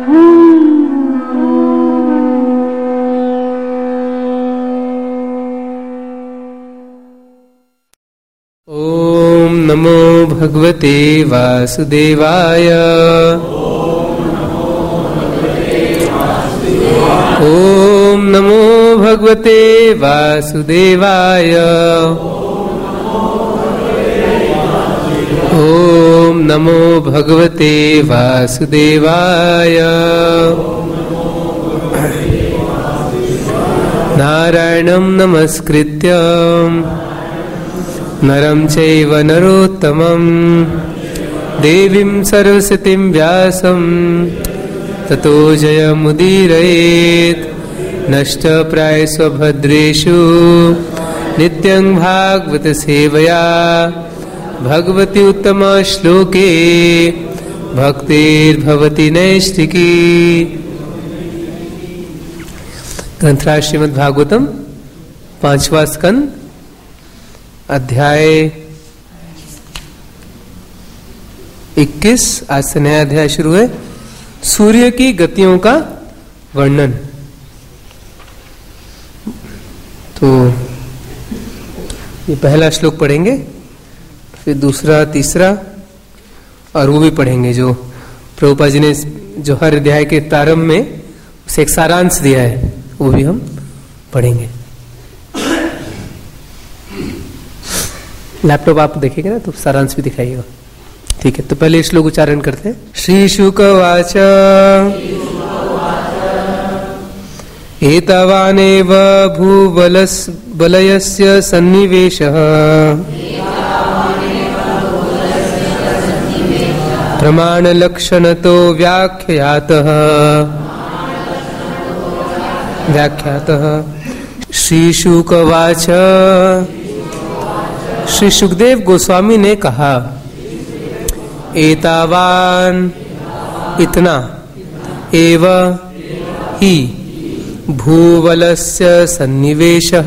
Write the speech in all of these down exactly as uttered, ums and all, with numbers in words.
ओम नमो भगवते वासुदेवाय। ओम नमो भगवते वासुदेवाय। ओम नमो भगवते वासुदेवाय। नारायणं नमस्कृत्य नरं चैव नरोत्तमं देवीं सरस्वतीं व्यासं ततो जयमुदीरयेत्। नष्टप्रायस्वभद्रेषु नित्यं भागवत सेवया भगवती उत्तम श्लोके भक्तिर्भवति नैष्टिकी। ग्रंथराज श्रीमद् भागवतम पांचवा स्कंद अध्याय इक्कीस। आज से नया अध्याय शुरू है। सूर्य की गतियों का वर्णन। तो ये पहला श्लोक पढ़ेंगे, फिर दूसरा, तीसरा और वो भी पढ़ेंगे जो प्रभुपाद जी ने जो हर अध्याय के प्रारंभ में उसे एक सारांश दिया है, वो भी हम पढ़ेंगे। लैपटॉप आप देखेंगे ना तो सारांश भी दिखाइएगा, ठीक है। तो पहले श्लोक उच्चारण करते हैं। श्री शुकवाच एतावानेव भूबलस् बलयस्य सन्निवेशः प्रमाणलक्षणतो व्याख्यातः व्याख्यातः। श्री शुकवाच श्री सुखदेव गोस्वामी ने कहा, एतावान इतना, एव ही, भूवलस्य सन्निवेशः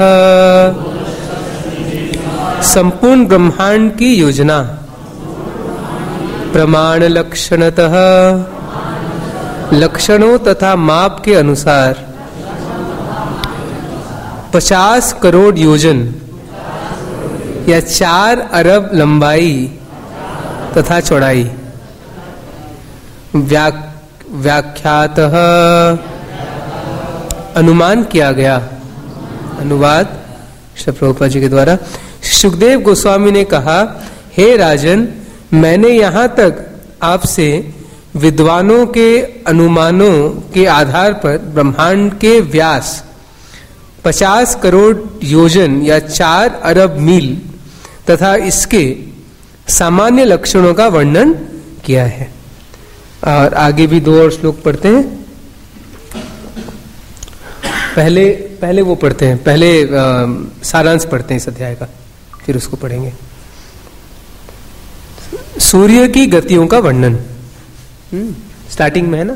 संपूर्ण ब्रह्मांड की योजना, प्रमाण लक्षणतः लक्षणों तथा माप के अनुसार, पचास करोड़ योजन या चार अरब लंबाई तथा चौड़ाई, व्या, व्याख्यातः अनुमान किया गया। अनुवाद श्री प्रभुपाद जी के द्वारा। सुखदेव गोस्वामी ने कहा, हे राजन, मैंने यहाँ तक आपसे विद्वानों के अनुमानों के आधार पर ब्रह्मांड के व्यास पचास करोड़ योजन या चार अरब मील तथा इसके सामान्य लक्षणों का वर्णन किया है। और आगे भी दो और श्लोक पढ़ते हैं। पहले पहले वो पढ़ते हैं, पहले सारांश पढ़ते हैं इस अध्याय का, फिर उसको पढ़ेंगे। सूर्य की गतियों का वर्णन स्टार्टिंग में है ना।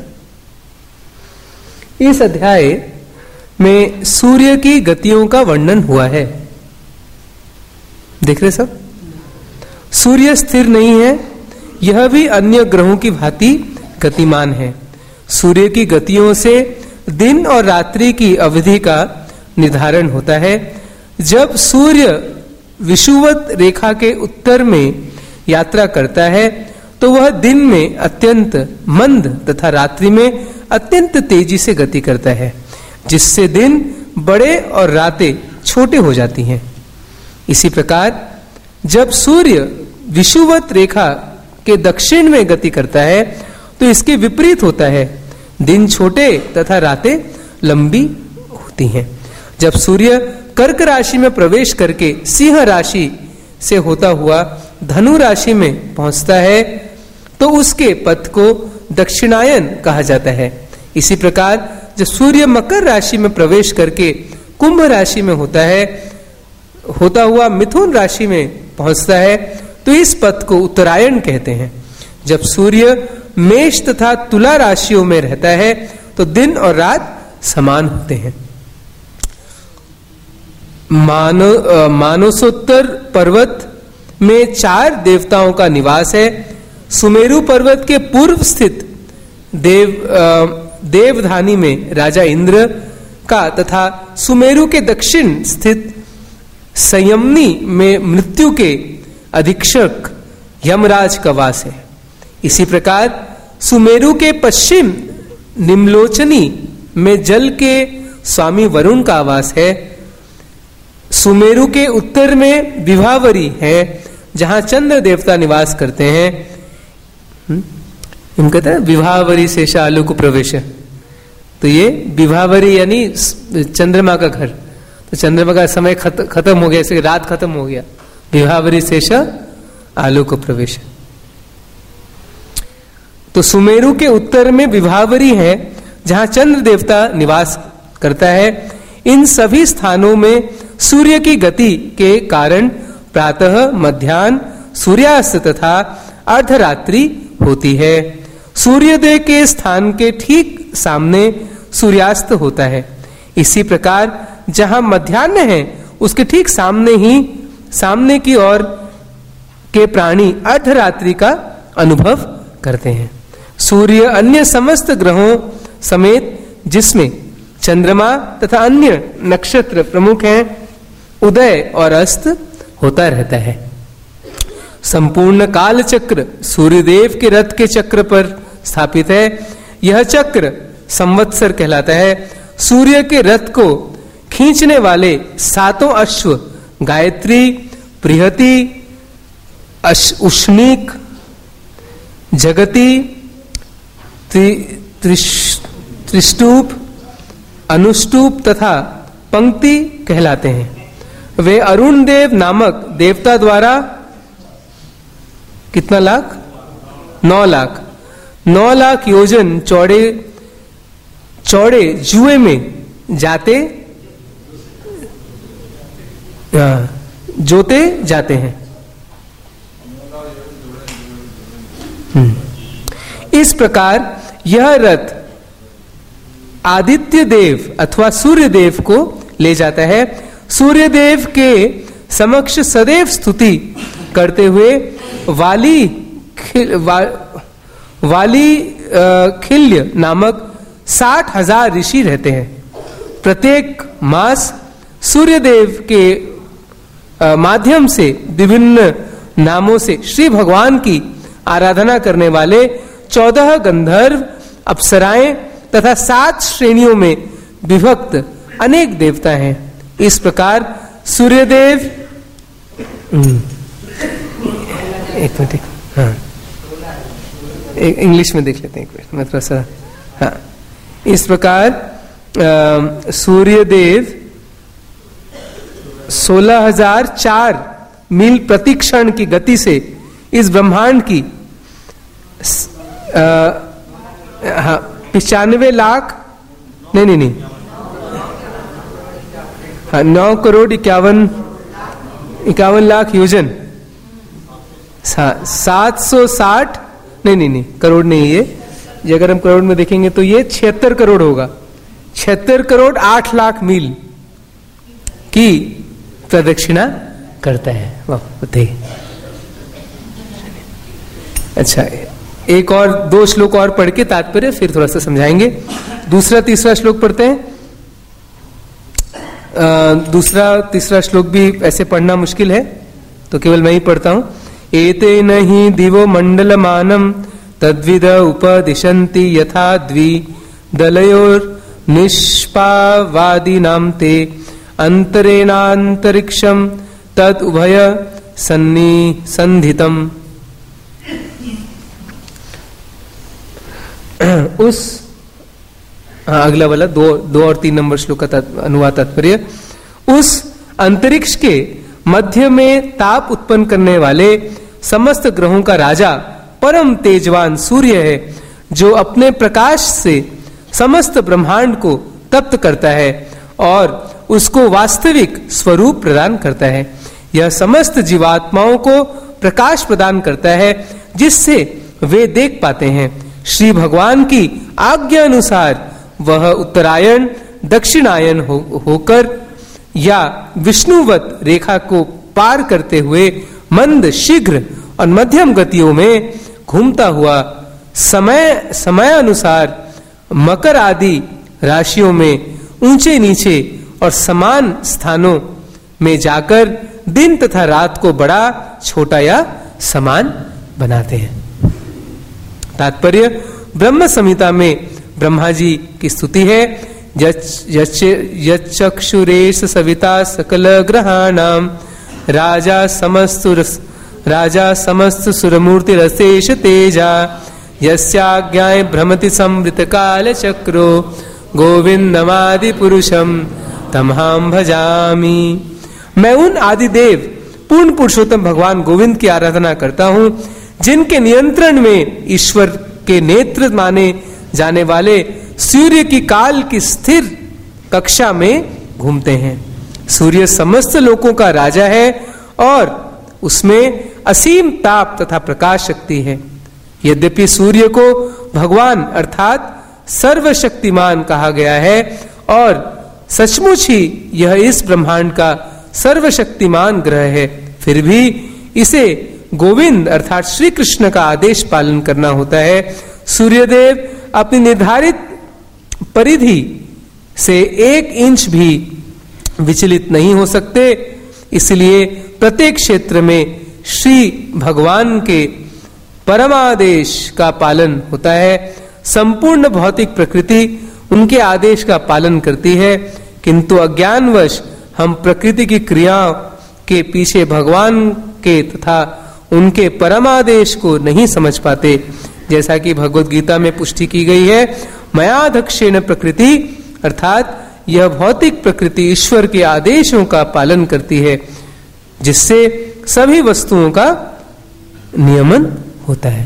इस अध्याय में सूर्य की गतियों का वर्णन हुआ है। देख रहे सब, सूर्य स्थिर नहीं है, यह भी अन्य ग्रहों की भांति गतिमान है। सूर्य की गतियों से दिन और रात्रि की अवधि का निर्धारण होता है। जब सूर्य विषुवत रेखा के उत्तर में यात्रा करता है तो वह दिन में अत्यंत मंद तथा रात्रि में अत्यंत तेजी से गति करता है, जिससे दिन बड़े और रातें छोटे हो जाती हैं। इसी प्रकार जब सूर्य विषुवत रेखा के दक्षिण में गति करता है तो इसके विपरीत होता है, दिन छोटे तथा रातें लंबी होती हैं। जब सूर्य कर्क राशि में प्रवेश करके सिंह राशि से होता हुआ धनु राशि में पहुंचता है तो उसके पथ को दक्षिणायन कहा जाता है। इसी प्रकार जब सूर्य मकर राशि में प्रवेश करके कुंभ राशि में होता है होता हुआ मिथुन राशि में पहुंचता है तो इस पथ को उत्तरायण कहते हैं। जब सूर्य मेष तथा तुला राशियों में रहता है तो दिन और रात समान होते हैं। मानो मानसोत्तर पर्वत में चार देवताओं का निवास है। सुमेरु पर्वत के पूर्व स्थित देव देवधानी में राजा इंद्र का तथा सुमेरु के दक्षिण स्थित संयमनी में मृत्यु के अधीक्षक यमराज का वास है। इसी प्रकार सुमेरु के पश्चिम निम्लोचनी में जल के स्वामी वरुण का आवास है। सुमेरु के उत्तर में विभावरी है जहां चंद्र देवता निवास करते हैं। हम कहते हैं विभावरी से शालु को प्रवेश, तो ये विभावरी यानी चंद्रमा का घर। तो चंद्रमा का समय खत, खत्म हो गया, इसे रात खत्म हो गया। विभावरी शेष आलू को प्रवेश। तो सुमेरु के उत्तर में विभावरी है जहां चंद्र देवता निवास करता है। इन सभी स्थानों में सूर्य की गति के कारण प्रातः, मध्याह्न, सूर्यास्त तथा अर्धरात्रि होती है। सूर्योदय के स्थान के ठीक सामने सूर्यास्त होता है। इसी प्रकार जहां मध्याह्न है उसके ठीक सामने ही सामने की ओर के प्राणी अर्धरात्रि का अनुभव करते हैं। सूर्य अन्य समस्त ग्रहों समेत जिसमें चंद्रमा तथा अन्य नक्षत्र प्रमुख हैं, उदय और अस्त होता रहता है। संपूर्ण काल चक्र सूर्यदेव के रथ के चक्र पर स्थापित है। यह चक्र संवत्सर कहलाता है। सूर्य के रथ को खींचने वाले सातों अश्व गायत्री, बृहति, उष्णिक, जगति, त्रिष्टूप, अनुष्टूप तथा पंक्ति कहलाते हैं। वे अरुण देव नामक देवता द्वारा कितना लाख? नौ लाख नौ लाख योजन चौड़े चौड़े जुए में जाते जोते जाते हैं। इस प्रकार यह रथ आदित्य देव अथवा सूर्य देव को ले जाता है। सूर्य देव के समक्ष सदैव स्तुति करते हुए वाली खिल, वा, वाली खिल्य नामक साठ हजार ऋषि रहते हैं। प्रत्येक मास सूर्य देव के माध्यम से विभिन्न नामों से श्री भगवान की आराधना करने वाले चौदह गंधर्व, अप्सराएं तथा सात श्रेणियों में विभक्त अनेक देवता हैं। इस प्रकार सूर्यदेव एक मिनट, हाँ इंग्लिश में देख लेते हैं एक मिनट, मैं थोड़ा सा, हाँ इस प्रकार सूर्यदेव सोलह हजार चार मील प्रति क्षण की गति से इस ब्रह्मांड की पिचानवे लाख नहीं नहीं नहीं हाँ नौ करोड़ इक्यावन इक्यावन लाख योजन सात सौ साठ नहीं नहीं नहीं करोड़ नहीं, ये ये अगर हम करोड़ में देखेंगे तो ये छिहत्तर करोड़ होगा। छिहत्तर करोड़ आठ लाख मील की प्रदक्षिणा करता है। वाह बताइए। अच्छा एक और दो श्लोक और पढ़ के तात्पर्य फिर थोड़ा सा समझाएंगे। दूसरा तीसरा श्लोक पढ़ते हैं। आ, दूसरा तीसरा श्लोक भी ऐसे पढ़ना मुश्किल है तो केवल मैं ही पढ़ता हूं। एते नहीं दिवो मंडलमानम तद्विद उपदिशन्ति यथा द्वि दलयोर निष्पावादिनां ते अंतरेणांतरिक्षम तद उभय सन्निसंधितम। उस अगला वाला दो दो और तीन नंबर श्लोक का अनुवाद तात्पर्य। उस अंतरिक्ष के मध्य में ताप उत्पन्न करने वाले समस्त ग्रहों का राजा परम तेजवान सूर्य है, जो अपने प्रकाश से समस्त ब्रह्मांड को तप्त करता है और उसको वास्तविक स्वरूप प्रदान करता है। यह समस्त जीवात्माओं को प्रकाश प्रदान करता है जिससे वे देख पाते हैं। श्री भगवान की आज्ञा अनुसार वह उत्तरायण दक्षिणायन हो, होकर या विष्णुवत रेखा को पार करते हुए मंद, शीघ्र और मध्यम गतियों में घूमता हुआ समय समय अनुसार मकर आदि राशियों में ऊंचे नीचे और समान स्थानों में जाकर दिन तथा रात को बड़ा छोटा या समान बनाते हैं। तात्पर्य, ब्रह्म संहिता में ब्रह्मा जी की स्तुति है। यच्चक्षुरेश सविता सकल ग्रहाणाम राजा समस्त राजा समस्त सुरमूर्ति रसेश तेजा यस्याज्ञाय भ्रमति संवृत काल चक्रो गोविंदमादि पुरुषम तमहम भजामि। मैं उन आदिदेव पूर्ण पुरुषोत्तम भगवान गोविंद की आराधना करता हूं, जिनके नियंत्रण में ईश्वर के नेत्र माने जाने वाले सूर्य की काल की स्थिर कक्षा में घूमते हैं। सूर्य समस्त लोकों का राजा है और उसमें असीम ताप तथा प्रकाश शक्ति है। यद्यपि सूर्य को भगवान अर्थात सर्वशक्तिमान कहा गया है और सचमुच ही यह इस ब्रह्मांड का सर्वशक्तिमान ग्रह है, फिर भी इसे गोविंद अर्थात श्री कृष्ण का आदेश पालन करना होता है। सूर्यदेव अपनी निर्धारित परिधि से एक इंच भी विचलित नहीं हो सकते, इसलिए प्रत्येक क्षेत्र में श्री भगवान के परमादेश का पालन होता है। संपूर्ण भौतिक प्रकृति उनके आदेश का पालन करती है, किंतु अज्ञानवश हम प्रकृति की क्रियाओं के पीछे भगवान के तथा उनके परमादेश को नहीं समझ पाते। जैसा कि भगवत गीता में पुष्टि की गई है, मयाधक्षेण प्रकृति अर्थात यह भौतिक प्रकृति ईश्वर के आदेशों का पालन करती है, जिससे सभी वस्तुओं का नियमन होता है।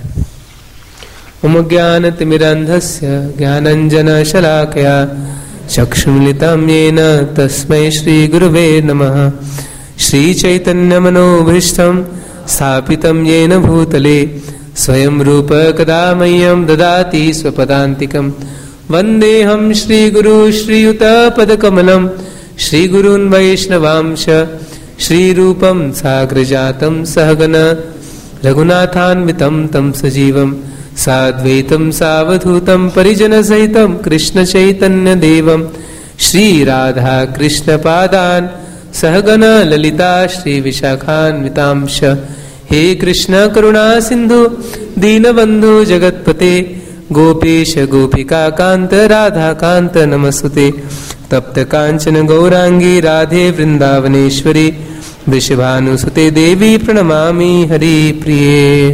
ओम ज्ञानतिमिरन्धस्य ज्ञानञ्जन शलाकया चक्षुमिलितं येन तस्मै श्री गुरुवे नमः। श्री चैतन्य मनोभीष्टं स्थापितं येन भूतले स्वयं रूप कदा मह्यं ददाति स्वपदान्तिकं। वन्देऽहं श्रीगुरु श्रीयुतपदकमलं श्रीगुरून् वैष्णवांश श्रीरूपं साग्रजातं सहगण रघुनाथान्वितं तं सजीवं साद्वैतं सावधूतं परिजनसहितं कृष्णचैतन्यदेवं श्रीराधा कृष्णपादान् सहगण ललिता श्रीविशाखान्वितांश। हे कृष्ण करुणा सिंधु दीनबंधु जगतपते गोपेश गोपिका कांत राधा कांत नमस्तुते। तप्त कांचन गौरांगी राधे वृंदावनेश्वरी वृषभानुसुते देवी प्रणमामि हरि प्रिये।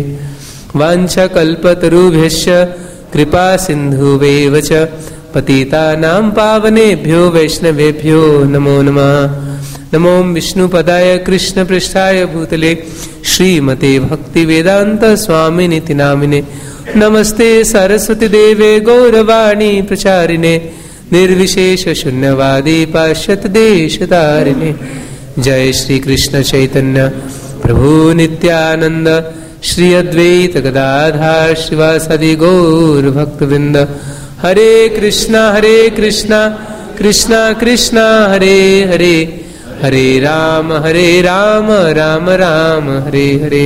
वाञ्छाकल्पतरुभ्यश्च कृपा सिन्धुवेव च पतितानां पावनेभ्यो वैष्णवेभ्यो नमो नमः। नमो विष्णुपदाय कृष्णपृष्ठाय भूतले श्रीमते भक्तिवेदांत स्वामिनिति नामिने। नमस्ते सरस्वती देवे गौरवाणी प्रचारिणे निर्विशेष शून्यवादी पाश्चात्य देशतारिणे। जय श्री कृष्ण चैतन्य प्रभु नित्यानंद श्री अद्वैत गदाधर शिवासादि गौर भक्तवृंद। हरे कृष्णा हरे कृष्णा कृष्णा कृष्णा हरे हरे हरे राम हरे राम राम राम हरे हरे।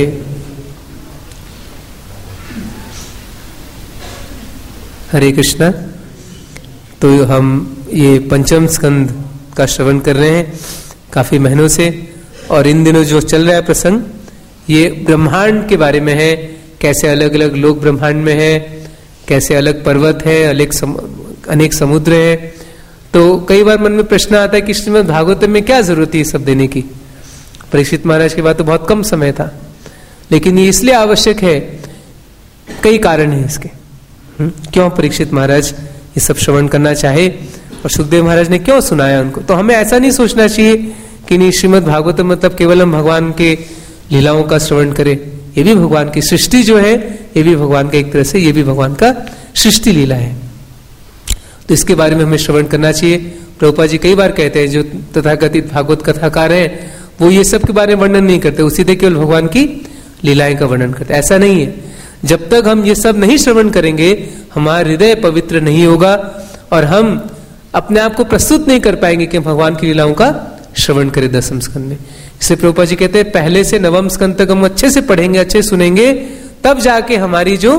हरे कृष्णा। तो हम ये पंचम स्कंद का श्रवण कर रहे हैं काफी महीनों से, और इन दिनों जो चल रहा है प्रसंग ये ब्रह्मांड के बारे में है। कैसे अलग अलग लोग ब्रह्मांड में हैं, कैसे अलग पर्वत है, अनेक सम, अनेक समुद्र है। तो कई बार मन में प्रश्न आता है कि श्रीमद् भागवत में क्या जरूरत है सब देने की। परीक्षित महाराज के बाद तो बहुत कम समय था, लेकिन ये इसलिए आवश्यक है, कई कारण है इसके। हुँ? क्यों परीक्षित महाराज ये सब श्रवण करना चाहे और सुखदेव महाराज ने क्यों सुनाया उनको। तो हमें ऐसा नहीं सोचना चाहिए कि नहीं श्रीमद् भागवत मतलब केवल हम भगवान के लीलाओं का श्रवण करें। ये भी भगवान की सृष्टि जो है, ये भी भगवान का एक तरह से, ये भी भगवान का सृष्टि लीला है। तो इसके बारे में हमें श्रवण करना चाहिए। प्रभुपाद जी कई बार कहते हैं, जो तथाकथित भागवत कथाकार हैं वो ये सब के बारे में वर्णन नहीं करते, उसी केवल भगवान की लीलाएं का वर्णन करते। ऐसा नहीं है। जब तक हम ये सब नहीं श्रवण करेंगे हमारा हृदय पवित्र नहीं होगा और हम अपने आप को प्रस्तुत नहीं कर पाएंगे कि भगवान की लीलाओं का श्रवण करें दसम स्कंद में। इससे प्रभुपाद जी कहते हैं पहले से नवम स्कंद तक हम अच्छे से पढ़ेंगे, अच्छे सुनेंगे, तब जाके हमारी जो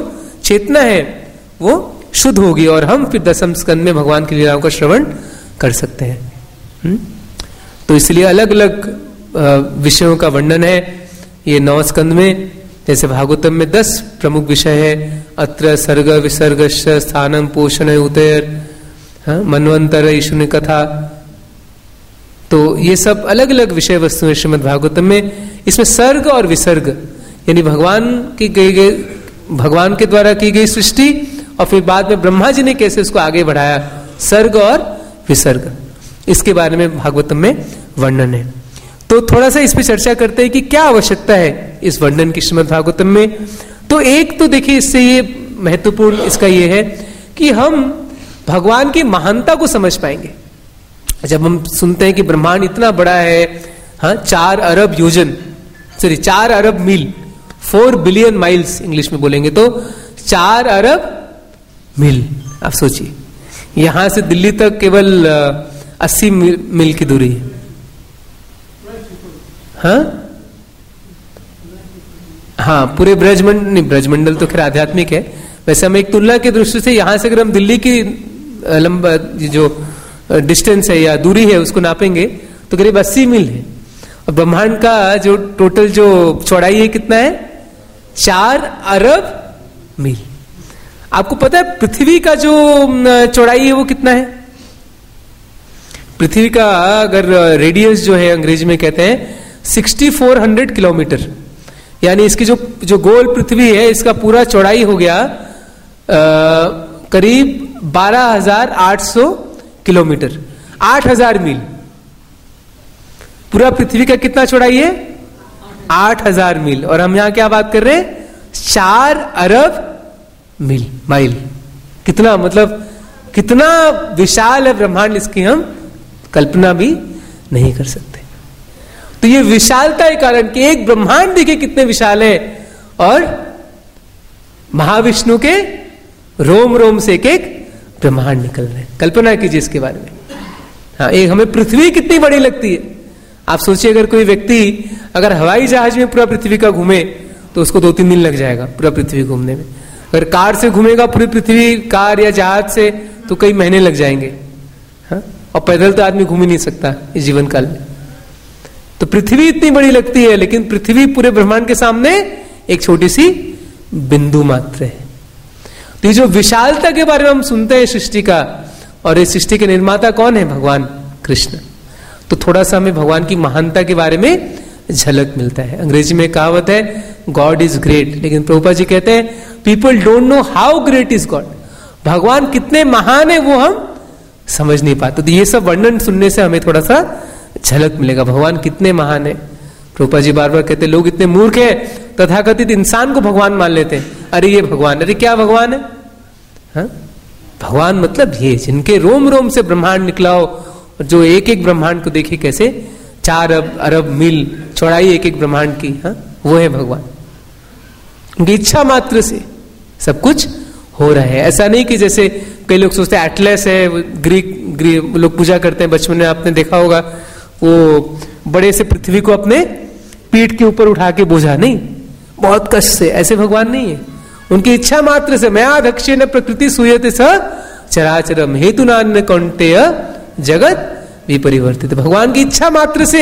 चेतना है वो शुद्ध होगी और हम फिर दसम स्कंद में भगवान की लीलाओं का श्रवण कर सकते हैं। हुँ? तो इसलिए अलग अलग विषयों का वर्णन है ये नौ स्कंद में। जैसे भागवतम में दस प्रमुख विषय है, अत्र सर्ग विसर्ग स्थानम पोषण उदयर, मनवंतर ईशुनि कथा। तो ये सब अलग अलग विषय वस्तु है श्रीमद् भागवतम में। इसमें सर्ग और विसर्ग यानी भगवान की गई गई भगवान के द्वारा की गई सृष्टि और फिर बाद में ब्रह्मा जी ने कैसे उसको आगे बढ़ाया, सर्ग और विसर्ग, इसके बारे में भागवतम में वर्णन है। तो थोड़ा सा इस पे चर्चा करते हैं कि क्या आवश्यकता है इस वर्णन की श्रीमद् भागवतम में। तो एक तो देखिए इससे ये महत्वपूर्ण इसका ये है कि हम भगवान की महानता को समझ पाएंगे। जब हम सुनते हैं कि ब्रह्मांड इतना बड़ा है, हाँ, चार अरब योजन सॉरी चार अरब मील, फोर बिलियन माइल्स इंग्लिश में बोलेंगे तो चार अरब मील। आप सोचिए यहां से दिल्ली तक केवल अस्सी मील की दूरी है। हाँ हाँ पूरे ब्रजमंडल नहीं, ब्रजमंडल तो खैर आध्यात्मिक है। वैसे हम एक तुलना की दृष्टि से यहां से अगर हम दिल्ली की लंबा जो डिस्टेंस है या दूरी है उसको नापेंगे तो करीब अस्सी मील है। और ब्रह्मांड का जो टोटल जो चौड़ाई है कितना है, चार अरब मील। आपको पता है पृथ्वी का जो चौड़ाई है वो कितना है? पृथ्वी का अगर रेडियस जो है अंग्रेजी में कहते हैं सिक्सटी फोर हंड्रेड किलोमीटर, यानी इसकी जो जो गोल पृथ्वी है इसका पूरा चौड़ाई हो गया आ, करीब बारह हजार आठ सौ किलोमीटर, आठ हजार मील। पूरा पृथ्वी का कितना चौड़ाई है? आठ हजार मील। और हम यहां क्या बात कर रहे हैं? चार अरब मील माइल। कितना मतलब कितना विशाल है ब्रह्मांड, इसकी हम कल्पना भी नहीं कर सकते। तो ये विशालता के कारण कि एक ब्रह्मांड देखिए कितने विशाल है और महाविष्णु के रोम रोम से एक एक ब्रह्मांड निकल रहे हैं। कल्पना कीजिए इसके बारे में। हाँ, एक हमें पृथ्वी कितनी बड़ी लगती है। आप सोचिए अगर कोई व्यक्ति अगर हवाई जहाज में पूरा पृथ्वी का घूमे तो उसको दो तीन दिन लग जाएगा पूरा पृथ्वी घूमने में। अगर कार से घूमेगा पूरी पृथ्वी, कार या जहाज से, तो कई महीने लग जाएंगे। हाँ? और पैदल तो आदमी घूम ही नहीं सकता इस जीवन काल में। तो पृथ्वी इतनी बड़ी लगती है, लेकिन पृथ्वी पूरे ब्रह्मांड के सामने एक छोटी सी बिंदु मात्र है। तो ये जो विशालता के बारे में हम सुनते हैं सृष्टि का, और इस सृष्टि के निर्माता कौन है? भगवान कृष्ण। तो थोड़ा सा हमें भगवान की महानता के बारे में झलक मिलता है। अंग्रेजी में कहावत है गॉड इज ग्रेट, लेकिन प्रभुपाद जी कहते हैं people don't know how great is God. भगवान कितने महान है वो हम समझ नहीं पाते। तो ये सब वर्णन सुनने से हमें थोड़ा सा झलक मिलेगा भगवान कितने महान है। प्रभुपाद जी बार बार कहते लोग इतने मूर्ख हैं, तथाकथित इंसान को भगवान मान लेते हैं। अरे ये भगवान, अरे क्या भगवान है? हा? भगवान मतलब ये जिनके रोम रोम से ब्रह्मांड निकला हो, जो एक एक ब्रह्मांड को देखे कैसे चार अरब अरब मील चौड़ाई एक एक ब्रह्मांड की, हा? वो है भगवान। उनकी इच्छा मात्र से सब कुछ हो रहा है। ऐसा नहीं कि जैसे कई लोग सोचते हैं एटलस है, ग्रीक ग्रीक लोग पूजा करते हैं, बचपन में आपने देखा होगा, वो बड़े से पृथ्वी को अपने पीठ के ऊपर उठा के बोझा, नहीं, बहुत कष्ट से। ऐसे भगवान नहीं है। उनकी इच्छा मात्र से मैं दक्षिण न प्रकृति सूयते स चराचरम हेतु नान्य कौन्तेय जगत विपरिवर्तित। भगवान की इच्छा मात्र से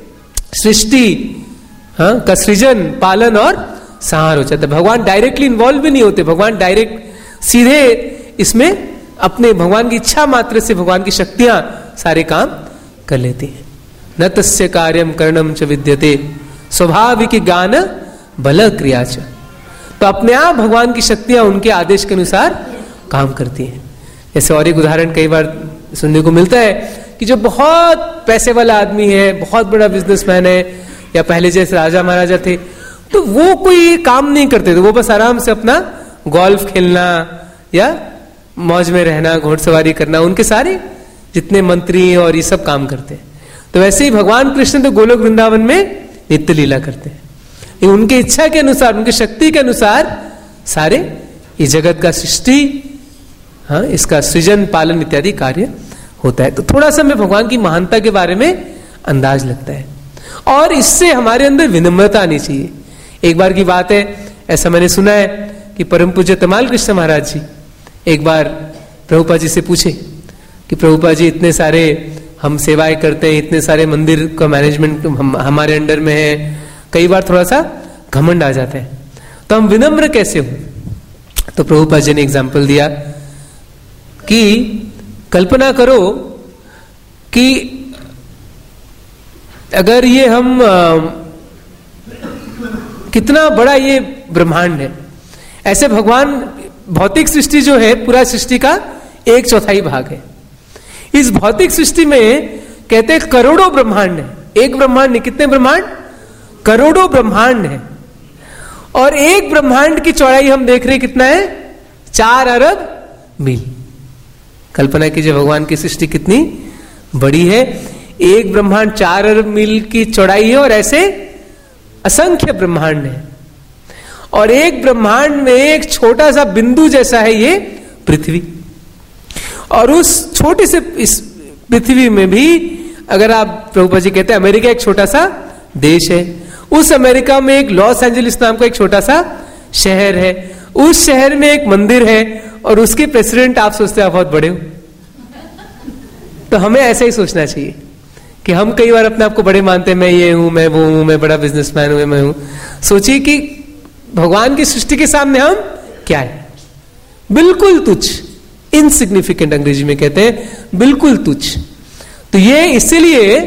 सृष्टि हाँ का सृजन, पालन और संहार हो जाता है। भगवान डायरेक्टली इन्वॉल्व भी नहीं होते। भगवान डायरेक्ट सीधे इसमें अपने भगवान की इच्छा मात्र से भगवान की शक्तियां सारे काम कर लेती हैं। न तस्य कार्यम करणम च विद्यते स्वाभाविक गान बल क्रिया च। तो अपने आप भगवान की शक्तियां उनके आदेश के अनुसार काम करती हैं। जैसे और एक उदाहरण कई बार सुनने को मिलता है कि जो बहुत पैसे वाला आदमी है, बहुत बड़ा बिजनेसमैन है, या पहले जैसे राजा महाराजा थे, तो वो कोई काम नहीं करते थे। वो बस आराम से अपना गोल्फ खेलना या मौज में रहना, घोड़सवारी करना, उनके सारे जितने मंत्री और ये सब काम करते हैं। तो वैसे ही भगवान कृष्ण तो गोलोक वृंदावन में नित्य लीला करते हैं। उनकी इच्छा के अनुसार, उनकी शक्ति के अनुसार सारे ये जगत का सृष्टि, हाँ, इसका सृजन पालन इत्यादि कार्य होता है। तो थोड़ा सा हमें भगवान की महानता के बारे में अंदाज लगता है, और इससे हमारे अंदर विनम्रता आनी चाहिए। एक बार की बात है, ऐसा मैंने सुना है कि परम पूज्य तमाल कृष्ण महाराज जी एक बार प्रभुपाद जी से पूछे कि प्रभुपाद जी इतने सारे हम सेवाएं करते हैं, इतने सारे मंदिर का मैनेजमेंट हम, हमारे अंडर में है, कई बार थोड़ा सा घमंड आ जाता है, तो हम विनम्र कैसे हो? तो प्रभुपाद जी ने एग्जाम्पल दिया कि कल्पना करो कि अगर ये हम आ, कितना बड़ा ये ब्रह्मांड है, ऐसे भगवान भौतिक सृष्टि जो है पूरा सृष्टि का एक चौथाई भाग है। इस भौतिक सृष्टि में कहते हैं करोड़ों ब्रह्मांड है, एक ब्रह्मांड नहीं, कितने ब्रह्मांड? करोड़ों ब्रह्मांड है। और एक ब्रह्मांड की चौड़ाई हम देख रहे हैं कितना है? चार अरब मील। कल्पना कीजिए भगवान की सृष्टि कितनी बड़ी है। एक ब्रह्मांड चार अरब मील की चौड़ाई है और ऐसे असंख्य ब्रह्मांड है। और एक ब्रह्मांड में एक छोटा सा बिंदु जैसा है ये पृथ्वी। और उस छोटे से इस पृथ्वी में भी अगर आप, प्रभुपाद जी कहते हैं अमेरिका एक छोटा सा देश है, उस अमेरिका में एक लॉस एंजलिस नाम का एक छोटा सा शहर है, उस शहर में एक मंदिर है और उसके प्रेसिडेंट आप सोचते हैं बहुत बड़े हो। तो हमें ऐसा ही सोचना चाहिए कि हम कई बार अपने आप को बड़े मानते हैं, मैं ये हूं, मैं वो हूं, मैं बड़ा बिजनेसमैन हूं, मैं हूं। सोचिए कि भगवान की सृष्टि के सामने हम क्या है? बिल्कुल तुच्छ, इनसिग्निफिकेंट अंग्रेजी में कहते हैं, बिल्कुल तुच्छ। तो ये इसीलिए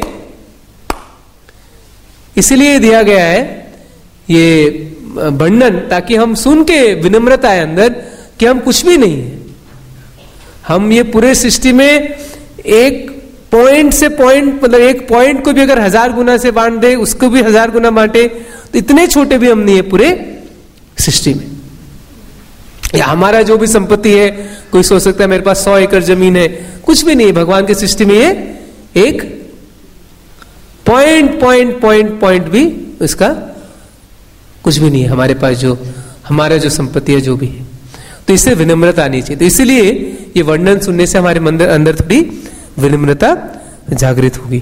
इसीलिए दिया गया है ये वर्णन, ताकि हम सुन के विनम्रता है अंदर कि हम कुछ भी नहीं है। हम ये पूरे सृष्टि में एक पॉइंट से पॉइंट, मतलब एक पॉइंट को भी अगर हजार गुना से बांट दे, उसको भी हजार गुना बांटे, तो इतने छोटे भी हम नहीं है पूरे सृष्टि में। या हमारा जो भी संपत्ति है, कोई सोच सकता है मेरे पास सौ एकड़ जमीन है, कुछ भी नहीं है भगवान की सृष्टि में। ये एक पॉइंट पॉइंट पॉइंट पॉइंट भी इसका कुछ भी नहीं है हमारे पास, जो हमारा जो संपत्ति है जो भी है। तो इससे विनम्रता आनी चाहिए। तो इसलिए ये वर्णन सुनने से हमारे अंदर अंदर थोड़ी विनम्रता जागृत होगी।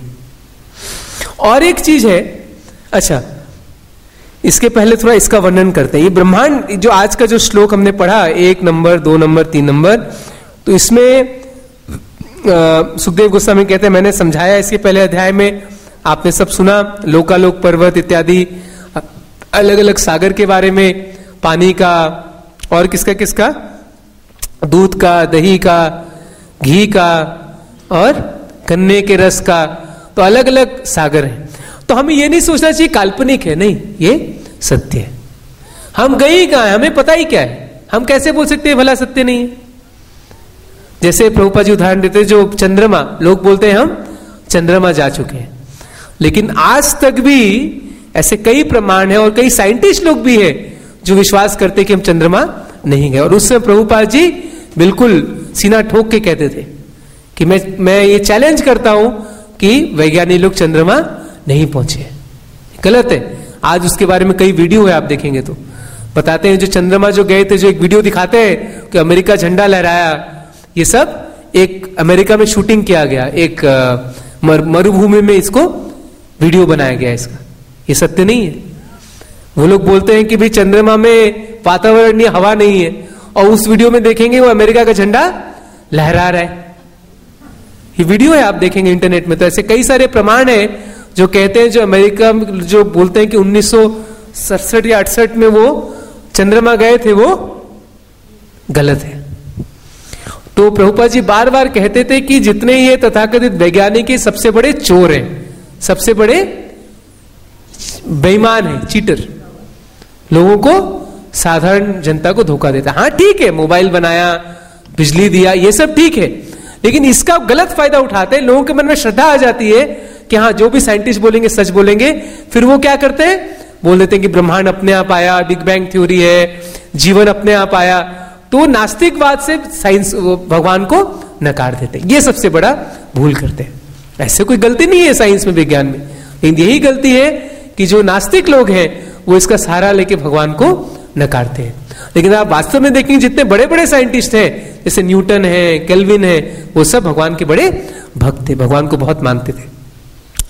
और एक चीज है, अच्छा इसके पहले थोड़ा इसका वर्णन करते हैं। ये ब्रह्मांड जो आज का जो श्लोक हमने पढ़ा, एक नंबर, दो नंबर, तीन नंबर, तो इसमें सुखदेव गोस्वामी कहते हैं, मैंने समझाया इसके पहले अध्याय में, आपने सब सुना, लोकालोक पर्वत इत्यादि अलग अलग सागर के बारे में, पानी का और किसका किसका, दूध का, दही का, घी का और गन्ने के रस का, तो अलग अलग सागर हैं। तो हमें यह नहीं सोचना चाहिए काल्पनिक है, नहीं, ये सत्य है। हम गए ही कहां है, हमें पता ही क्या है, हम कैसे बोल सकते हैं भला सत्य नहीं है? जैसे प्रभुपाद जी उदाहरण देते हैं, जो चंद्रमा, लोग बोलते हैं हम चंद्रमा जा चुके हैं, लेकिन आज तक भी ऐसे कई प्रमाण है और कई साइंटिस्ट लोग भी है जो विश्वास करते हैं कि हम चंद्रमा नहीं गए। और उस समय प्रभुपाद जी बिल्कुल सीना ठोक के कहते थे कि मैं मैं ये चैलेंज करता हूं कि वैज्ञानिक लोग चंद्रमा नहीं पहुंचे, गलत है। आज उसके बारे में कई वीडियो है, आप देखेंगे तो बताते हैं जो चंद्रमा जो गए थे, जो एक वीडियो दिखाते हैं कि अमेरिका झंडा लहराया, ये सब एक अमेरिका में शूटिंग किया गया, एक मर, मरुभूमि में इसको वीडियो बनाया गया इसका, ये सत्य नहीं है। वो लोग बोलते हैं कि भाई चंद्रमा में वातावरणीय हवा नहीं है, और उस वीडियो में देखेंगे वो अमेरिका का झंडा लहरा रहा है। ये वीडियो है, आप देखेंगे इंटरनेट में। तो ऐसे कई सारे प्रमाण है जो कहते हैं, जो अमेरिका जो बोलते हैं कि उन्नीस सौ सड़सठ या अड़सठ में वो चंद्रमा गए थे, वो गलत है। तो प्रभुपाद जी बार बार कहते थे कि जितने ये तथाकथित वैज्ञानिक के सबसे बड़े चोर हैं, सबसे बड़े बेईमान हैं, चीटर, लोगों को, साधारण जनता को धोखा देता। हाँ ठीक है, मोबाइल बनाया, बिजली दिया, ये सब ठीक है, लेकिन इसका गलत फायदा उठाते हैं। लोगों के मन में श्रद्धा आ जाती है कि हाँ जो भी साइंटिस्ट बोलेंगे सच बोलेंगे, फिर वो क्या करते हैं, बोल देते हैं कि ब्रह्मांड अपने आप आया, बिग बैंग थ्योरी है, जीवन अपने आप आया। तो नास्तिकवाद से साइंस भगवान को नकार देते हैं। ये सबसे बड़ा भूल करते हैं। ऐसे कोई गलती नहीं है साइंस में, विज्ञान में, लेकिन यही गलती है कि जो नास्तिक लोग हैं वो इसका सहारा लेके भगवान को नकारते हैं। लेकिन आप वास्तव में देखेंगे जितने बड़े बड़े साइंटिस्ट हैं, जैसे न्यूटन है, केल्विन है, वो सब भगवान के बड़े भक्त थे, भगवान को बहुत मानते थे।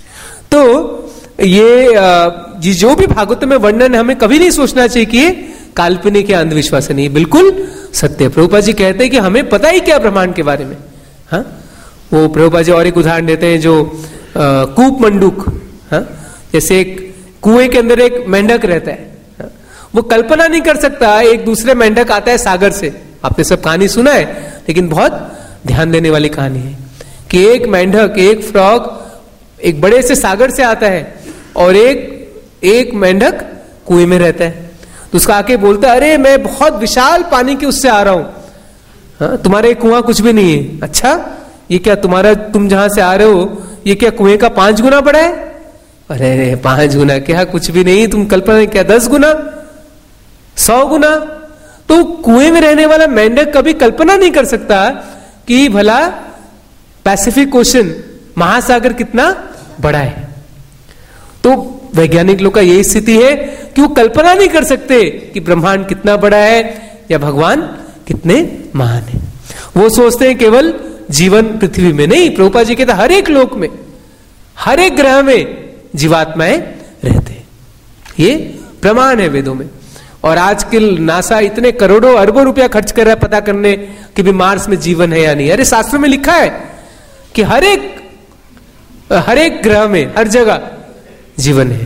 तो ये जो भी भागवत में वर्णन है, हमें कभी नहीं सोचना चाहिए कि ये काल्पनिक या अंधविश्वास नहीं, बिल्कुल सत्य। प्रभुपाद जी कहते हैं कि हमें पता ही क्या ब्रह्मांड के बारे में। हाँ, वो प्रभुपाद जी और एक उदाहरण देते हैं जो आ, कूप मंडूक, हाँ, जैसे एक कुएं के अंदर एक मेंढक रहता है, हाँ, वो कल्पना नहीं कर सकता एक दूसरे मेंढक आता है सागर से। आपने सब कहानी सुना है, लेकिन बहुत ध्यान देने वाली कहानी है कि एक मेंढक, एक फ्रॉग एक बड़े से सागर से आता है और एक एक मेंढक कुएं में रहता है। तो उसका आके बोलता है, अरे मैं बहुत विशाल पानी के उससे आ रहा हूं, हाँ, तुम्हारे कुआं कुछ भी नहीं है। अच्छा, ये क्या तुम्हारा, तुम जहां से आ रहे हो ये क्या कुएं का पांच गुना बड़ा है? अरे पांच गुना क्या, कुछ भी नहीं, तुम कल्पना क्या दस गुना, सौ गुना। तो कुएं में रहने वाला मेंढक कभी कल्पना नहीं कर सकता कि भला पैसिफिक ओशन, महासागर कितना बड़ा है। तो वैज्ञानिक लोग का यही स्थिति है कि वो कल्पना नहीं कर सकते कि ब्रह्मांड कितना बड़ा है या भगवान कितने महान है। वो सोचते हैं केवल जीवन पृथ्वी में, नहीं, प्रभुपाद जी कहते हर एक लोक में, हर एक ग्रह में जीवात्माएं रहते हैं। ये प्रमाण है वेदों में। और आजकल नासा इतने करोड़ों अरबों रुपया खर्च कर रहा है पता करने कि भी मार्स में जीवन है या नहीं। अरे शास्त्रों में लिखा है कि हर एक हर एक ग्रह में, हर जगह जीवन है,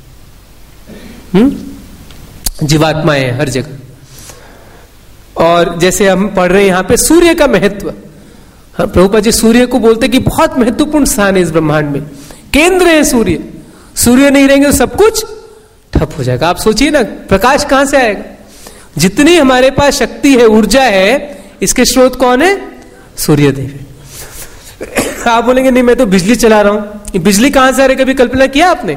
हम्म जीवात्माएं है हर जगह। और जैसे हम पढ़ रहे हैं यहां पे सूर्य का महत्व, हाँ, प्रभुपाद जी सूर्य को बोलते कि बहुत महत्वपूर्ण स्थान है इस ब्रह्मांड में, केंद्र है सूर्य। सूर्य नहीं रहेंगे तो सब कुछ ठप हो जाएगा। आप सोचिए ना, प्रकाश कहां से आएगा? जितनी हमारे पास शक्ति है, ऊर्जा है, इसके स्रोत कौन है? सूर्यदेव है। आप बोलेंगे नहीं मैं तो बिजली चला रहा हूं, बिजली कहां से आ रही है? कभी कल्पना किया आपने?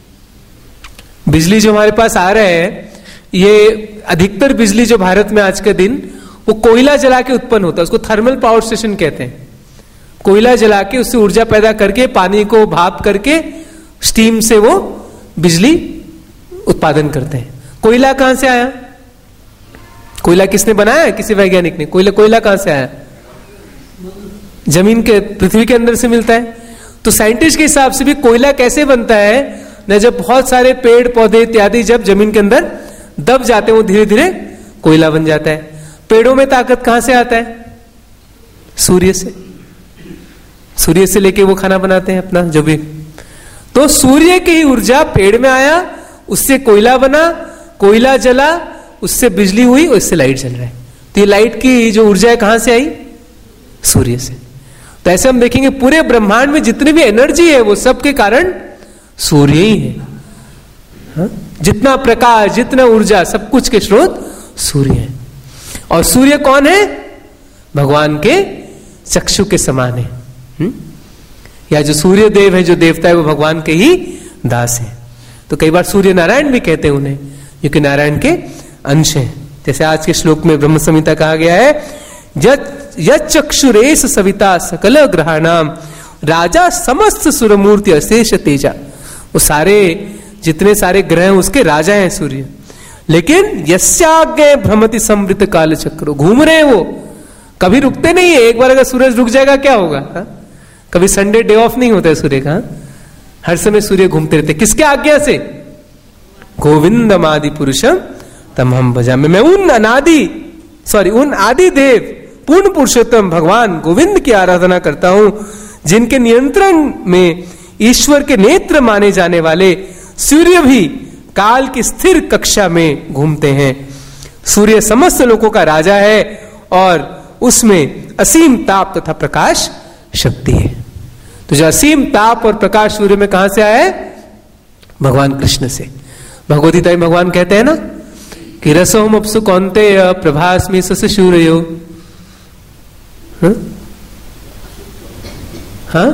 बिजली जो हमारे पास आ रहा है, ये अधिकतर बिजली जो भारत में आज के दिन, वो कोयला जला के उत्पन्न होता है, उसको थर्मल पावर स्टेशन कहते हैं। कोयला जला के उससे ऊर्जा पैदा करके पानी को भाप करके स्टीम से वो बिजली उत्पादन करते हैं। कोयला कहां से आया? कोयला किसने बनाया? किसी वैज्ञानिक ने। कोयला कोयला कहां से आया? जमीन के, पृथ्वी के अंदर से मिलता है। तो साइंटिस्ट के हिसाब से भी कोयला कैसे बनता है न, जब बहुत सारे पेड़ पौधे इत्यादि जब जमीन के अंदर दब जाते हैं, वो धीरे धीरे कोयला बन जाता है। पेड़ों में ताकत कहां से आता है? सूर्य से। सूर्य से लेके वो खाना बनाते हैं अपना जो भी। तो सूर्य की ही ऊर्जा पेड़ में आया, उससे कोयला बना, कोयला जला, उससे बिजली हुई, उससे लाइट जल रहा है। तो ये लाइट की जो ऊर्जा है कहां से आई? सूर्य से। तो ऐसे हम देखेंगे पूरे ब्रह्मांड में जितनी भी एनर्जी है वो सब के कारण सूर्य ही है। हा? जितना प्रकाश, जितना ऊर्जा, सब कुछ के स्रोत सूर्य है। और सूर्य कौन है? भगवान के चक्षु के समान है। हुँ? या जो सूर्य देव है, जो देवता है, वो भगवान के ही दास है। तो कई बार सूर्य नारायण भी कहते हैं उन्हें, क्योंकि नारायण के अंश हैं। जैसे आज के श्लोक में ब्रह्म संहिता कहा गया है, यक्षुरेश सविता सकल ग्रहाणाम राजा समस्त सुरमूर्ति अशेष तेजा। वो सारे जितने सारे ग्रह हैं उसके राजा हैं सूर्य। लेकिन यस्याज्ञे भ्रमति समृत काल चक्रो, घूम रहे हैं वो, कभी रुकते नहीं है। एक बार अगर सूरज रुक जाएगा क्या होगा? हा? कभी संडे डे ऑफ नहीं होता है सूर्य का। हर समय सूर्य घूमते रहते। किसके आज्ञा से? गोविंदम आदि पुरुषम तम हम भजामि। मैं उन अनादि सॉरी उन आदि देव पूर्ण पुरुषोत्तम भगवान गोविंद की आराधना करता हूं, जिनके नियंत्रण में ईश्वर के नेत्र माने जाने वाले सूर्य भी काल की स्थिर कक्षा में घूमते हैं। सूर्य समस्त लोगों का राजा है और उसमें असीम ताप तथा प्रकाश शक्ति है। तो जो असीम ताप और प्रकाश सूर्य में कहां से आया है? भगवान कृष्ण से। भगवद गीता में भगवान कहते हैं ना कि रसोम अपसु कौन्तेय प्रभास्मि सस सूर्यो। हाँ? हाँ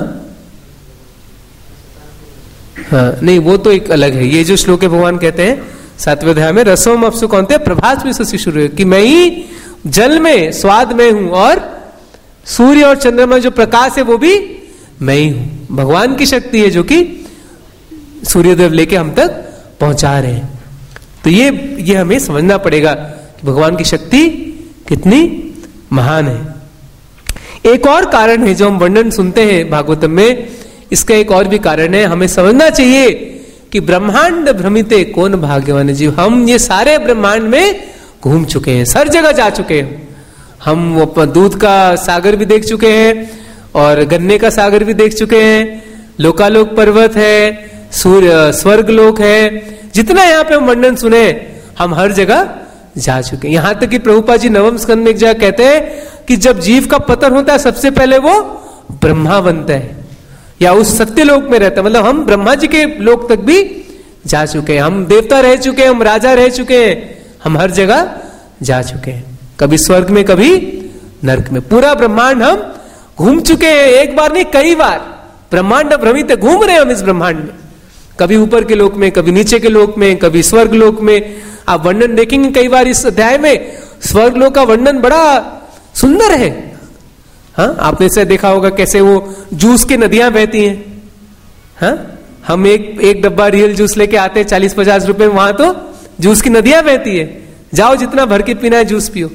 हाँ नहीं, वो तो एक अलग है। ये जो श्लोक है भगवान कहते हैं सातवें अध्याय में, रसोम अपसु कौन्तेय प्रभास्मि सस सूर्यो, कि मैं ही जल में स्वाद में हूं और सूर्य और चंद्रमा जो प्रकाश है वो भी मैं ही हूं। भगवान की शक्ति है जो कि सूर्यदेव लेके हम तक पहुंचा रहे हैं। तो ये ये हमें समझना पड़ेगा कि भगवान की शक्ति कितनी महान है। एक और कारण है जो हम वर्णन सुनते हैं भागवतम में, इसका एक और भी कारण है। हमें समझना चाहिए कि ब्रह्मांड भ्रमिते कौन भाग्यवान जीव। हम ये सारे ब्रह्मांड में घूम चुके हैं, हर जगह जा चुके हैं। हम वो दूध का सागर भी देख चुके हैं और गन्ने का सागर भी देख चुके हैं, लोकालोक पर्वत है, सूर्य स्वर्ग लोक है, जितना यहाँ पे हम वर्णन सुने हम हर जगह जा चुके हैं। यहां तक कि प्रभुपाद जी नवम स्कंद में एक जगह कहते हैं कि जब जीव का पतन होता है सबसे पहले वो ब्रह्मा बनता है या उस सत्य लोक में रहता है। मतलब हम ब्रह्मा जी के लोक तक भी जा चुके हैं, हम देवता रह चुके हैं, हम राजा रह चुके हैं, हम हर जगह जा चुके हैं, कभी स्वर्ग में कभी नरक में। पूरा ब्रह्मांड हम घूम चुके हैं, एक बार नहीं कई बार। ब्रह्मांड भ्रमित घूम रहे हैं हम इस ब्रह्मांड में, कभी ऊपर के लोक में, कभी नीचे के लोक में, कभी स्वर्ग लोक में। आप वर्णन देखेंगे कई बार इस अध्याय में, स्वर्ग लोक का वर्णन बड़ा सुंदर है। हाँ, आपने से देखा होगा कैसे वो जूस की नदियां बहती हैं। हाँ, हम एक एक डब्बा रियल जूस लेके आते हैं चालीस पचास रुपए में, वहां तो जूस की नदियां बहती है। जाओ जितना भर के पीना है जूस पियो,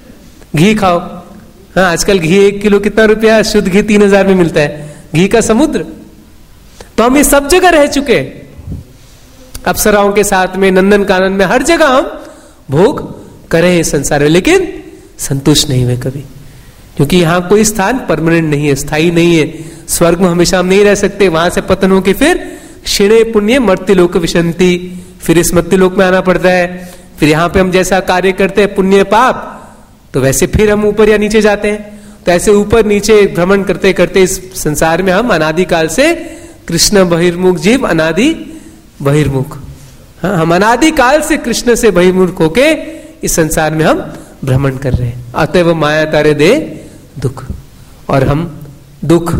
घी खाओ। हाँ, आजकल घी एक किलो कितना रुपया, शुद्ध घी तीन हजार में मिलता है, घी का समुद्र। तो हम ये सब जगह रह चुके हैं, अप्सराओं के साथ में, नंदन कानन में, हर जगह हम भोग करें इस संसार में, लेकिन संतुष्ट नहीं हुए कभी, क्योंकि यहां कोई स्थान परमानेंट नहीं है, स्थायी नहीं है। स्वर्ग में हमेशा हम नहीं रह सकते, वहां से पतन होके फिर क्षीणे पुण्य मर्त्यलोक विशंति, फिर इस मर्त्यलोक में आना पड़ता है। फिर यहाँ पे हम जैसा कार्य करते हैं पुण्य पाप, तो वैसे फिर हम ऊपर या नीचे जाते हैं। तो ऐसे ऊपर नीचे भ्रमण करते करते इस संसार में हम अनादिकाल से कृष्ण बहिर्मुख जीव, अनादि बहिर्मुख। हाँ, हम अनादिकाल से कृष्ण से बहिर्मुख होके इस संसार में हम भ्रमण कर रहे हैं। अतएव माया तारे दे दुख, और हम दुख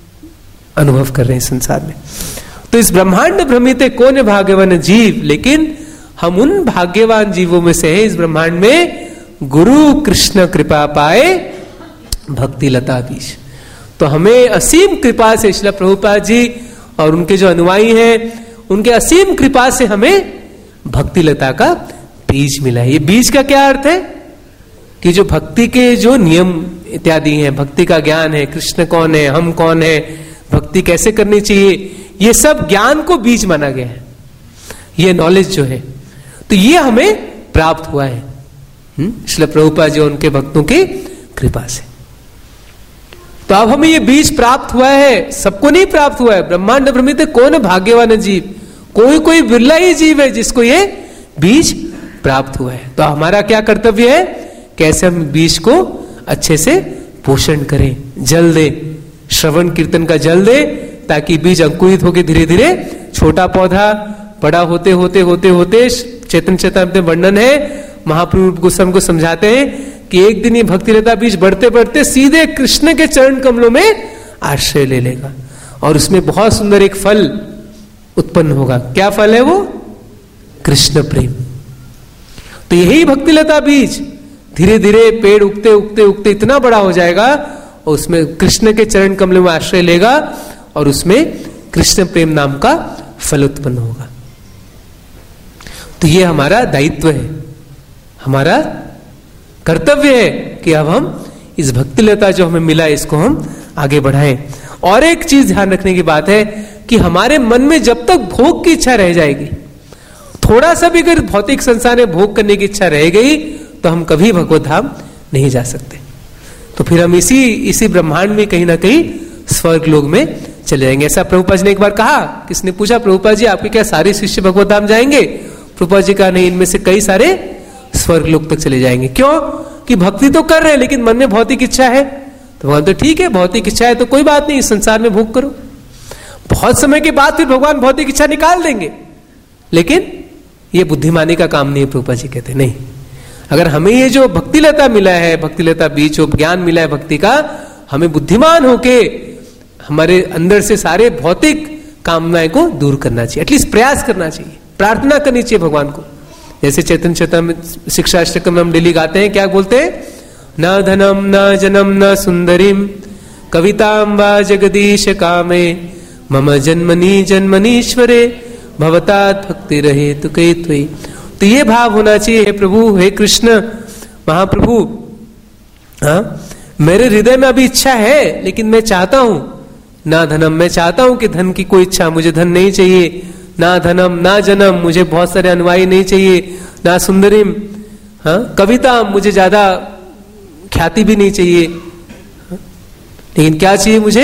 अनुभव कर रहे हैं संसार में। तो इस ब्रह्मांड भ्रमित कौन भाग्यवान जीव, लेकिन हम उन भाग्यवान जीवों में से हैं इस ब्रह्मांड में गुरु कृष्ण कृपा पाए भक्ति लता बीज। तो हमें असीम कृपा से श्रील प्रभुपाद जी और उनके जो अनुयायी हैं, उनके असीम कृपा से हमें भक्ति लता का बीज मिला है। ये बीज का क्या अर्थ है कि जो भक्ति के जो नियम इत्यादि हैं, भक्ति का ज्ञान है, कृष्ण कौन है, हम कौन है, भक्ति कैसे करनी चाहिए, ये सब ज्ञान को बीज माना गया है। ये नॉलेज जो है, तो ये हमें प्राप्त हुआ है श्रील प्रभुपाद जी उनके भक्तों की कृपा से। तो अब हमें ये बीज प्राप्त हुआ है, सबको नहीं प्राप्त हुआ है। ब्रह्मांड भ्रमित कौन भाग्यवान जीव, कोई कोई बिरला ही जीव है जिसको ये बीज प्राप्त हुआ है। तो हमारा क्या कर्तव्य है, कैसे हम बीज को अच्छे से पोषण करें, जल दे, श्रवण कीर्तन का जल दे, ताकि बीज अंकुरित होकर धीरे धीरे छोटा पौधा बड़ा होते होते होते होते चेतन चेतन वर्णन है, महाप्रभु गोस्वामी को समझाते हैं कि एक दिन ये भक्ति लता बीज बढ़ते बढ़ते सीधे कृष्ण के चरण कमलों में आश्रय ले लेगा, और उसमें बहुत सुंदर एक फल उत्पन्न होगा। क्या फल है वो? कृष्ण प्रेम। तो यही भक्ति लता बीज धीरे धीरे पेड़ उगते उगते उगते इतना बड़ा हो जाएगा, और उसमें कृष्ण के चरण कमलों में आश्रय लेगा, और उसमें कृष्ण प्रेम नाम का फल उत्पन्न होगा। तो ये हमारा दायित्व है, हमारा कर्तव्य है कि अब हम इस भक्ति लता जो हमें मिला इसको हम आगे बढ़ाएं। और एक चीज ध्यान रखने की बात है कि हमारे मन में जब तक भोग की इच्छा रह जाएगी, थोड़ा सा भी अगर भौतिक संसार में भोग करने की इच्छा रह गई, तो हम कभी भगवत धाम नहीं जा सकते। तो फिर हम इसी इसी ब्रह्मांड में कहीं ना कहीं स्वर्ग लोक में चले जाएंगे। ऐसा प्रभुपाद जी ने एक बार कहा, किसने पूछा प्रभुपाद जी आपके क्या सारे शिष्य भगवत धाम जाएंगे? प्रभुपाद जी कहा नहीं, इनमें से कई सारे स्वर्ग लोक तक चले जाएंगे। क्यों? कि भक्ति तो कर रहे हैं लेकिन मन में भौतिक इच्छा है। तो भगवान तो ठीक है, भौतिक इच्छा है तो कोई बात नहीं, इस संसार में भोग करो। बहुत समय के बाद फिर भगवान भौतिक इच्छा निकाल देंगे, लेकिन ये बुद्धिमानी का काम नहीं है। प्रभुपाद जी कहते नहीं, अगर हमें ये जो भक्ति लता मिला है, भक्ति लता बीज जो ज्ञान मिला है भक्ति का, हमें बुद्धिमान होके हमारे अंदर से सारे भौतिक कामनाएं को दूर करना चाहिए, एटलीस्ट प्रयास करना चाहिए, प्रार्थना करनी चाहिए भगवान को। जैसे चैतन्य चैतन्य शिक्षा अष्टकम में हम डेली गाते हैं, क्या बोलते हैं? न धनम न जनम न सुंदरीम कवितां वा जगदीश कामे मम जन्मनि जन्मनीश्वरे भवतात भक्ति रहे तो कई त्वयि। तो ये भाव होना चाहिए, हे प्रभु, हे कृष्ण महाप्रभु, हाँ मेरे हृदय में अभी इच्छा है लेकिन मैं चाहता हूं ना धनम, मैं चाहता हूं कि धन की कोई इच्छा, मुझे धन नहीं चाहिए, ना धनम ना जन्म, मुझे बहुत सारे अनुयायी नहीं चाहिए, ना सुंदरीम, हाँ, कविता, मुझे ज्यादा ख्याति भी नहीं चाहिए, हाँ? लेकिन क्या चाहिए मुझे?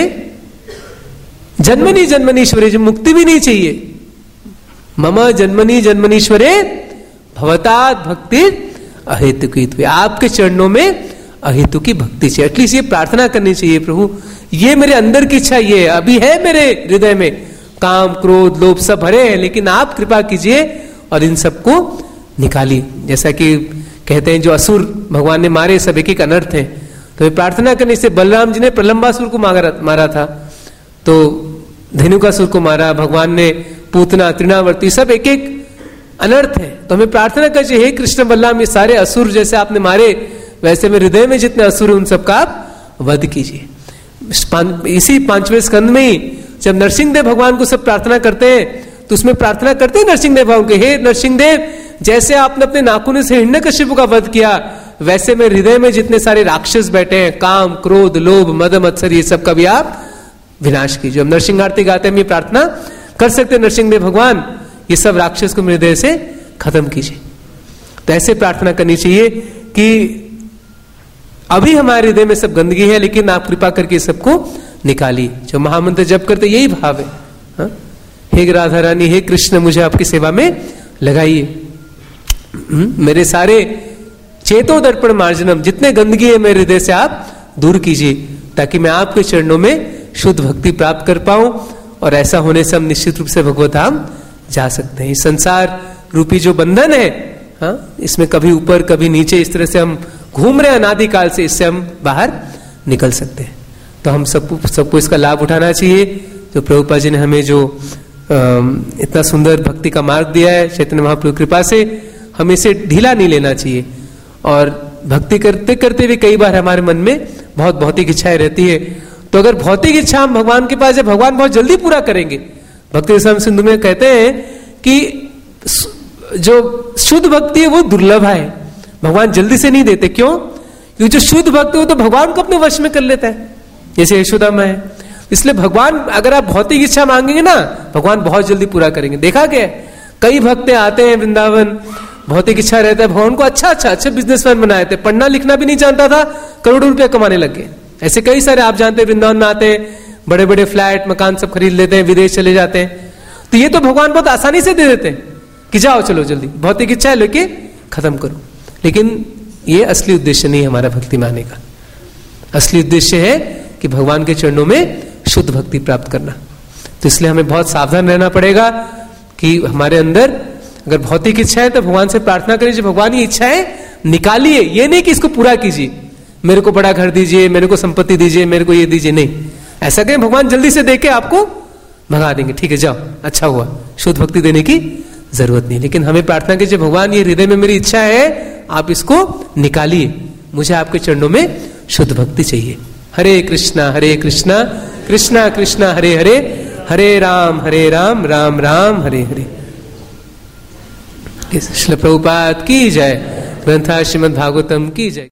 जन्मनी जन्मनीश्वरे, जो मुक्ति भी नहीं चाहिए। मम जन्मनी जन्मनीश्वरे भवतात भक्ति अहेतुकी, आपके चरणों में अहेतु की भक्ति चाहिए। एटलीस्ट ये प्रार्थना करनी चाहिए, प्रभु ये मेरे अंदर की इच्छा ये है, अभी है मेरे हृदय में काम क्रोध लोभ सब भरे हैं, लेकिन आप कृपा कीजिए और इन सबको निकालिए। जैसा कि कहते हैं जो असुर भगवान ने मारे सब एक एक अनर्थ हैं, तो प्रार्थना करने से बलराम जी ने प्रलंबासुर को मारा मारा था, तो धेनुकासुर को मारा, भगवान ने पूतना तृणावर्ती सब एक एक अनर्थ है। तो हमें प्रार्थना कर चाहिए, हे कृष्ण बलराम ये सारे असुर जैसे आपने मारे वैसे मेरे हृदय में जितने असुर हैं उन सबका आप वध कीजिए। इसी पांचवें स्कंद में ही जब नरसिंहदेव भगवान को सब प्रार्थना करते हैं तो उसमें प्रार्थना करते हैं नरसिंहदेव भगवान के, हे नरसिंहदेव जैसे आपने अपने नाखून से हिरण्यकशिपु का वध किया वैसे मेरे हृदय में जितने सारे राक्षस बैठे हैं काम क्रोध लोभ मद मत्सर ये सब का भी आप विनाश कीजिए। हम नरसिंह आरती गाते हैं, प्रार्थना कर सकते हैं नरसिंहदेव भगवान ये सब राक्षस को मेरे हृदय से खत्म कीजिए। तो ऐसे प्रार्थना करनी चाहिए कि अभी हमारे हृदय में सब गंदगी है लेकिन आप कृपा करके सबको निकालिए। जो महामंत्र जप करते यही भाव है, हा? हे राधा रानी हे कृष्ण मुझे आपकी सेवा में लगाइए, मेरे सारे चेतो दर्पण मार्जनम जितने गंदगी है मेरे हृदय से आप दूर कीजिए ताकि मैं आपके चरणों में शुद्ध भक्ति प्राप्त कर पाऊं, और ऐसा होने से हम निश्चित रूप से भगवत धाम जा सकते हैं। इस संसार रूपी जो बंधन है, हाँ, इसमें कभी ऊपर कभी नीचे इस तरह से हम घूम रहे हैं अनादिकाल से, इससे हम बाहर निकल सकते हैं। तो हम सबको सबको इसका लाभ उठाना चाहिए। जो प्रभुपाद जी ने हमें जो आ, इतना सुंदर भक्ति का मार्ग दिया है चैतन्य महाप्रभु कृपा से, हमें इसे ढीला नहीं लेना चाहिए। और भक्ति करते करते भी कई बार हमारे मन में बहुत भौतिक इच्छाएं रहती है, तो अगर भौतिक इच्छा हम भगवान के पास जाए भगवान बहुत जल्दी पूरा करेंगे। भक्ति रसम सिंधु में कहते हैं कि जो शुद्ध भक्ति है वो दुर्लभ है, भगवान जल्दी से नहीं देते। क्यों? क्योंकि जो शुद्ध भक्त है तो भगवान को अपने वश में कर लेता है, जैसे यशोदा में है। इसलिए भगवान अगर आप भौतिक इच्छा मांगेंगे ना भगवान बहुत जल्दी पूरा करेंगे। देखा गया कई भक्त आते हैं वृंदावन, भौतिक इच्छा रहता है, भगवान को अच्छा अच्छा अच्छे बिजनेसमैन बनाए थे, पढ़ना लिखना भी नहीं जानता था, करोड़ों रुपया कमाने लग गए। ऐसे कई सारे आप जानते हैं वृंदावन में आते हैं, बड़े बड़े फ्लैट मकान सब खरीद लेते हैं, विदेश चले जाते हैं। तो ये तो भगवान बहुत आसानी से दे देते हैं कि जाओ चलो जल्दी भौतिक इच्छा है लेके खत्म करो। लेकिन ये असली उद्देश्य नहीं है हमारा भक्ति माने का। असली उद्देश्य है कि भगवान के चरणों में शुद्ध भक्ति प्राप्त करना। तो इसलिए हमें बहुत सावधान रहना पड़ेगा कि हमारे अंदर अगर भौतिक इच्छा है तो भगवान से प्रार्थना करिए भगवान ये इच्छा है निकालिए, ये नहीं कि इसको पूरा कीजिए, मेरे को बड़ा घर दीजिए, मेरे को संपत्ति दीजिए, मेरे को ये दीजिए, नहीं ऐसा कहें भगवान जल्दी से देके आपको भगा देंगे, ठीक है जाओ अच्छा हुआ, शुद्ध भक्ति देने की जरूरत नहीं। लेकिन हमें प्रार्थना कीजिए भगवान ये हृदय में मेरी इच्छा है आप इसको निकालिए, मुझे आपके चरणों में शुद्ध भक्ति चाहिए। हरे कृष्णा हरे कृष्णा कृष्णा कृष्णा हरे हरे, हरे राम हरे राम राम राम हरे हरे। श्रील प्रभुपाद की जय, ग्रंथा श्रीमद् भागवतम की जय।